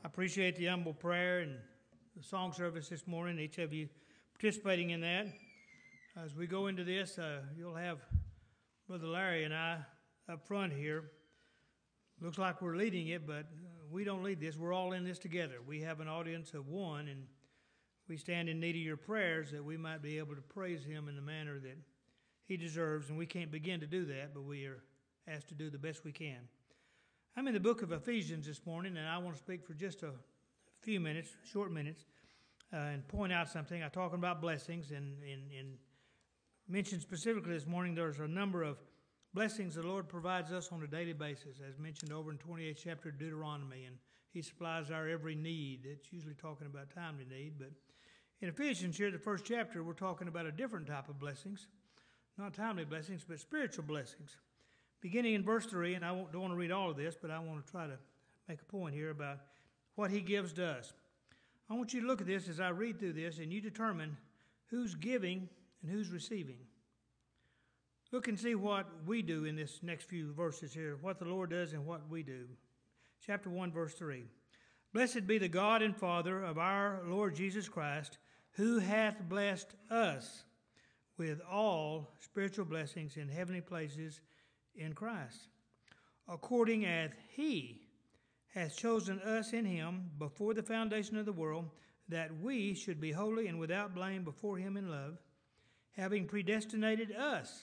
appreciate the humble prayer and the song service this morning, each of you participating in that. As we go into this, you'll have Brother Larry and I up front here. Looks like we're leading it, but we don't lead this. We're all in this together. We have an audience of one, and we stand in need of your prayers that we might be able to praise Him in the manner that He deserves, and we can't begin to do that, but we are asked to do the best we can. I'm in the book of Ephesians this morning, and I want to speak for just a few minutes, short minutes, and point out something. I'm talking about blessings, and mentioned specifically this morning, there's a number of blessings the Lord provides us on a daily basis, as mentioned over in 28th chapter of Deuteronomy, and He supplies our every need. It's usually talking about timely need, but in Ephesians here, the first chapter, we're talking about a different type of blessings, not timely blessings, but spiritual blessings. Beginning in verse 3, and I don't want to read all of this, but I want to try to make a point here about what He gives to us. I want you to look at this as I read through this, and you determine who's giving and who's receiving. Look and see what we do in this next few verses here, what the Lord does and what we do. Chapter 1, verse 3. Blessed be the God and Father of our Lord Jesus Christ, who hath blessed us with all spiritual blessings in heavenly places in Christ, according as He hath chosen us in Him before the foundation of the world, that we should be holy and without blame before Him in love, having predestinated us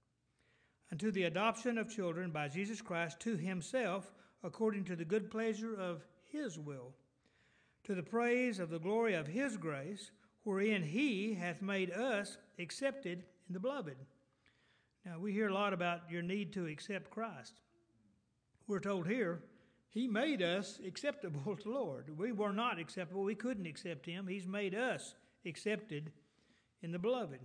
unto the adoption of children by Jesus Christ to Himself, according to the good pleasure of His will, to the praise of the glory of His grace, wherein He hath made us accepted in the beloved. Now, we hear a lot about your need to accept Christ. We're told here, He made us acceptable to the Lord. We were not acceptable. We couldn't accept Him. He's made us accepted in the beloved,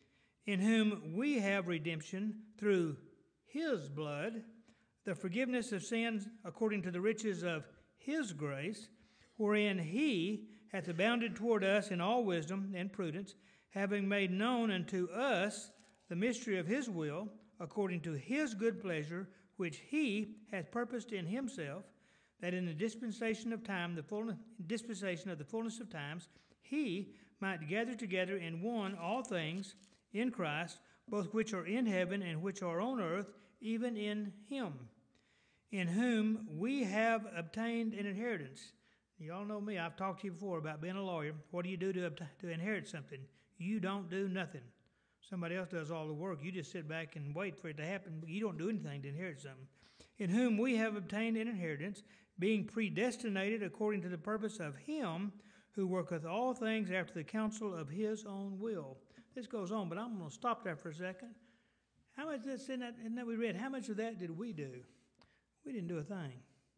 in whom we have redemption through His blood, the forgiveness of sins according to the riches of His grace, wherein He hath abounded toward us in all wisdom and prudence, having made known unto us the mystery of His will, according to His good pleasure, which He hath purposed in Himself, that in the dispensation of time, dispensation of the fullness of times, He might gather together in one all things in Christ, both which are in heaven and which are on earth, even in Him, in whom we have obtained an inheritance. You all know me. I've talked to you before about being a lawyer. What do you do to inherit something? You don't do nothing. Somebody else does all the work. You just sit back and wait for it to happen. You don't do anything to inherit something. In whom we have obtained an inheritance, being predestinated according to the purpose of Him who worketh all things after the counsel of His own will. This goes on, but I'm going to stop there for a second. How much is in that we read? How much of that did we do? We didn't do a thing.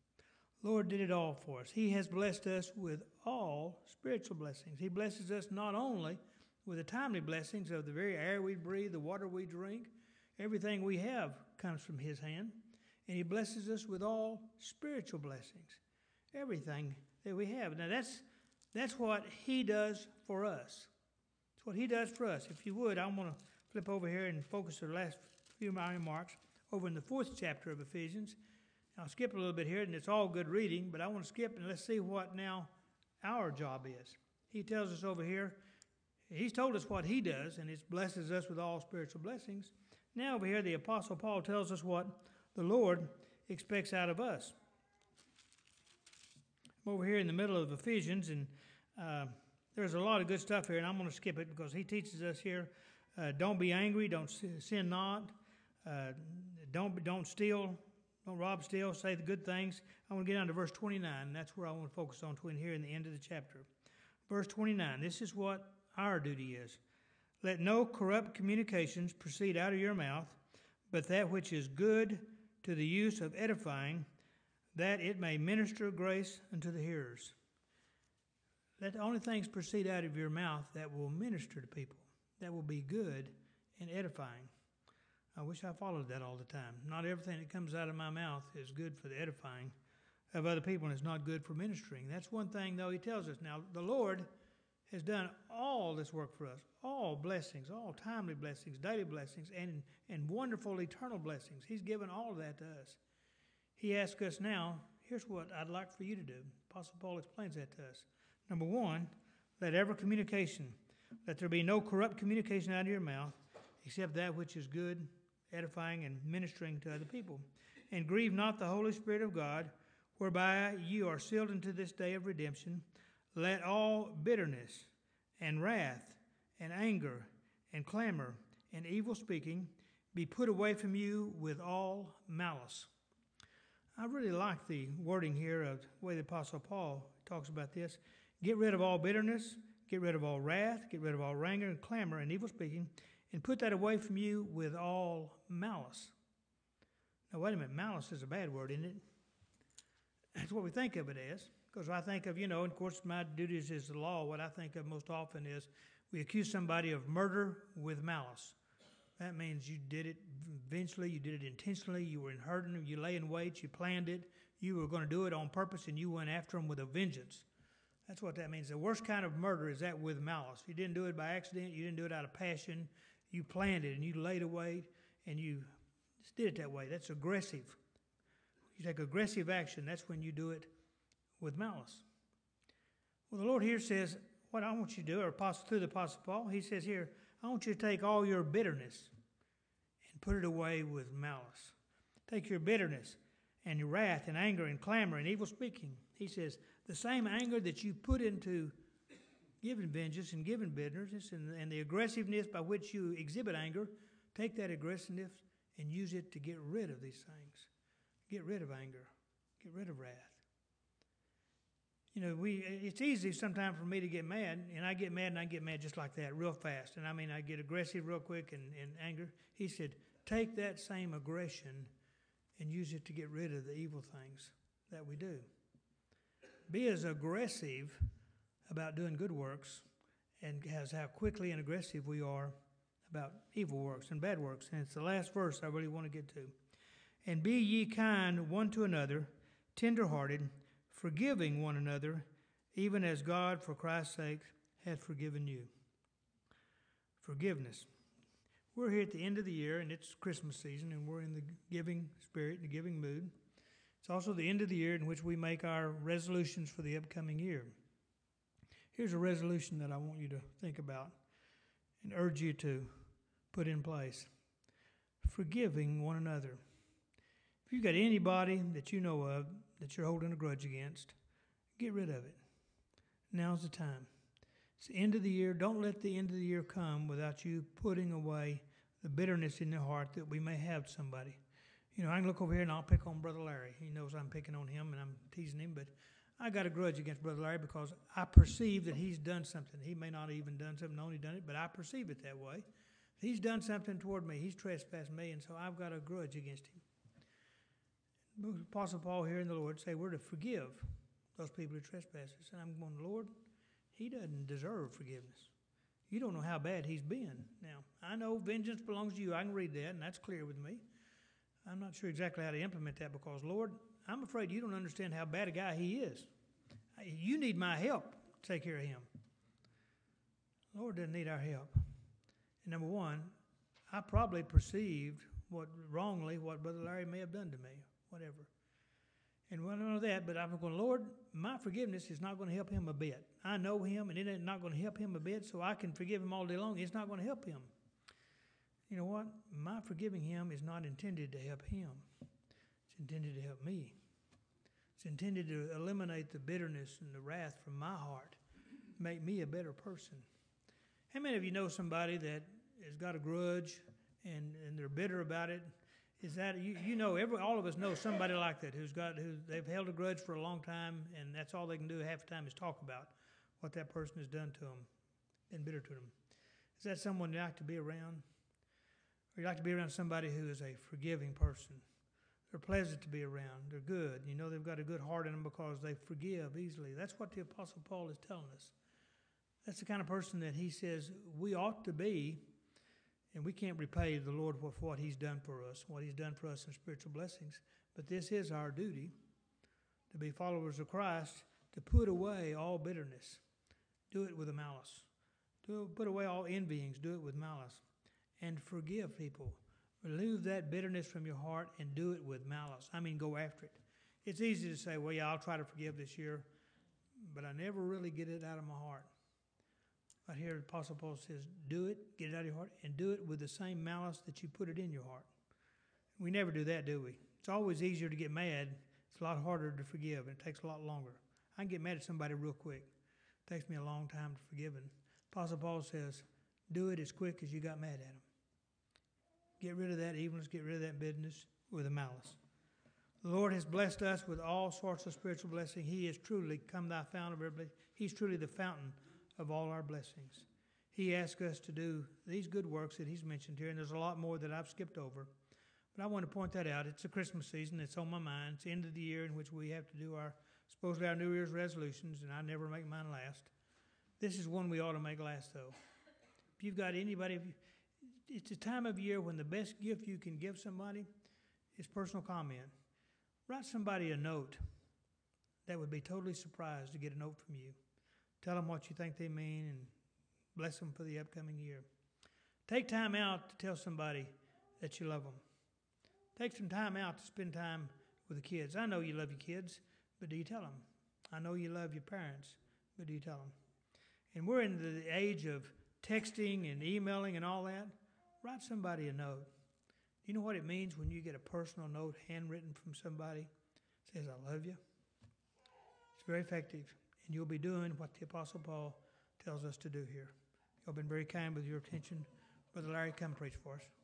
Lord did it all for us. He has blessed us with all spiritual blessings. He blesses us not only with the timely blessings of the very air we breathe, the water we drink, everything we have comes from His hand. And He blesses us with all spiritual blessings, everything that we have. Now that's what He does for us. It's what He does for us. If you would, I want to flip over here and focus the last few of my remarks over in the 4th chapter of Ephesians. I'll skip a little bit here, and it's all good reading, but I want to skip and let's see what now our job is. He tells us over here, He's told us what He does, and it blesses us with all spiritual blessings. Now over here, the Apostle Paul tells us what the Lord expects out of us. I'm over here in the middle of Ephesians, and there's a lot of good stuff here, and I'm going to skip it because he teaches us here, don't be angry, don't sin not, don't steal, don't rob, steal, say the good things. I want to get down to verse 29, and that's where I want to focus on between here and the end of the chapter. Verse 29, this is what our duty is. Let no corrupt communications proceed out of your mouth, but that which is good to the use of edifying, that it may minister grace unto the hearers. Let the only things proceed out of your mouth that will minister to people, that will be good and edifying. I wish I followed that all the time. Not everything that comes out of my mouth is good for the edifying of other people, and it's not good for ministering. That's one thing, though, He tells us. Now, the Lord has done all this work for us, all blessings, all timely blessings, daily blessings, and wonderful eternal blessings. He's given all of that to us. He asks us now, here's what I'd like for you to do. Apostle Paul explains that to us. Number one, let there be no corrupt communication out of your mouth, except that which is good, edifying, and ministering to other people. And grieve not the Holy Spirit of God, whereby you are sealed unto this day of redemption. Let all bitterness and wrath and anger and clamor and evil speaking be put away from you with all malice. I really like the wording here of the way the Apostle Paul talks about this. Get rid of all bitterness, get rid of all wrath, get rid of all anger and clamor and evil speaking, and put that away from you with all malice. Now, wait a minute. Malice is a bad word, isn't it? That's what we think of it as. Because I think of, and of course my duties is the law. What I think of most often is we accuse somebody of murder with malice. That means you did it eventually, you did it intentionally, you were hurting them, you lay in wait, you planned it, you were going to do it on purpose, and you went after them with a vengeance. That's what that means. The worst kind of murder is that with malice. You didn't do it by accident, you didn't do it out of passion, you planned it, and you laid await, and you just did it that way. That's aggressive. You take aggressive action, that's when you do it with malice. Well, the Lord here says, what I want you to do, through the Apostle Paul, he says here, I want you to take all your bitterness and put it away with malice. Take your bitterness and your wrath and anger and clamor and evil speaking. He says, the same anger that you put into giving vengeance and giving bitterness and the aggressiveness by which you exhibit anger, take that aggressiveness and use it to get rid of these things. Get rid of anger. Get rid of wrath. It's easy sometimes for me to get mad, and I get mad just like that, real fast. And I get aggressive real quick and anger. He said, take that same aggression and use it to get rid of the evil things that we do. Be as aggressive about doing good works and as how quickly and aggressive we are about evil works and bad works. And it's the last verse I really want to get to. And be ye kind one to another, tender-hearted, forgiving one another, even as God, for Christ's sake, hath forgiven you. Forgiveness. We're here at the end of the year, and it's Christmas season, and we're in the giving spirit, the giving mood. It's also the end of the year in which we make our resolutions for the upcoming year. Here's a resolution that I want you to think about and urge you to put in place. Forgiving one another. If you've got anybody that you know of that you're holding a grudge against, get rid of it. Now's the time. It's the end of the year. Don't let the end of the year come without you putting away the bitterness in your heart that we may have somebody. I can look over here and I'll pick on Brother Larry. He knows I'm picking on him and I'm teasing him, but I got a grudge against Brother Larry because I perceive that he's done something. He may not have even done something, only done it, but I perceive it that way. He's done something toward me. He's trespassed me, and so I've got a grudge against him. Apostle Paul here in the Lord say we're to forgive those people who trespass us. And I'm going, Lord, he doesn't deserve forgiveness. You don't know how bad he's been. Now, I know vengeance belongs to you. I can read that, and that's clear with me. I'm not sure exactly how to implement that because, Lord, I'm afraid you don't understand how bad a guy he is. You need my help to take care of him. The Lord doesn't need our help. And number one, I probably perceived what Brother Larry may have done to me. Whatever. And I don't know that, but I'm going, Lord, my forgiveness is not going to help him a bit. I know him, and it ain't not going to help him a bit, so I can forgive him all day long. It's not going to help him. You know what? My forgiving him is not intended to help him. It's intended to help me. It's intended to eliminate the bitterness and the wrath from my heart, make me a better person. How many of you know somebody that has got a grudge and they're bitter about it? Is that all of us know somebody like that who they've held a grudge for a long time, and that's all they can do half the time is talk about what that person has done to them, been bitter to them. Is that someone you like to be around? Or you like to be around somebody who is a forgiving person? They're pleasant to be around. They're good. They've got a good heart in them because they forgive easily. That's what the Apostle Paul is telling us. That's the kind of person that he says we ought to be. And we can't repay the Lord for what he's done for us, what he's done for us in spiritual blessings. But this is our duty, to be followers of Christ, to put away all bitterness. Do it with a malice. Put away all envyings. Do it with malice. And forgive people. Remove that bitterness from your heart and do it with malice. Go after it. It's easy to say, well, yeah, I'll try to forgive this year, but I never really get it out of my heart. Right here, the Apostle Paul says, do it, get it out of your heart, and do it with the same malice that you put it in your heart. We never do that, do we? It's always easier to get mad. It's a lot harder to forgive, and it takes a lot longer. I can get mad at somebody real quick. It takes me a long time to forgive them. Apostle Paul says, do it as quick as you got mad at them. Get rid of that evilness, get rid of that bitterness with a malice. The Lord has blessed us with all sorts of spiritual blessing. He is truly come thy fount of every blessing. He's truly the fountain of all our blessings. He asks us to do these good works that he's mentioned here, and there's a lot more that I've skipped over. But I want to point that out. It's a Christmas season. It's on my mind. It's the end of the year in which we have to do supposedly our New Year's resolutions, and I never make mine last. This is one we ought to make last, though. If you've got anybody, it's a time of year when the best gift you can give somebody is personal comment. Write somebody a note that would be totally surprised to get a note from you. Tell them what you think they mean and bless them for the upcoming year. Take time out to tell somebody that you love them. Take some time out to spend time with the kids. I know you love your kids, but do you tell them? I know you love your parents, but do you tell them? And we're in the age of texting and emailing and all that. Write somebody a note. Do you know what it means when you get a personal note handwritten from somebody that says, I love you? It's very effective, and you'll be doing what the Apostle Paul tells us to do here. You've been very kind with your attention. Brother Larry, come preach for us.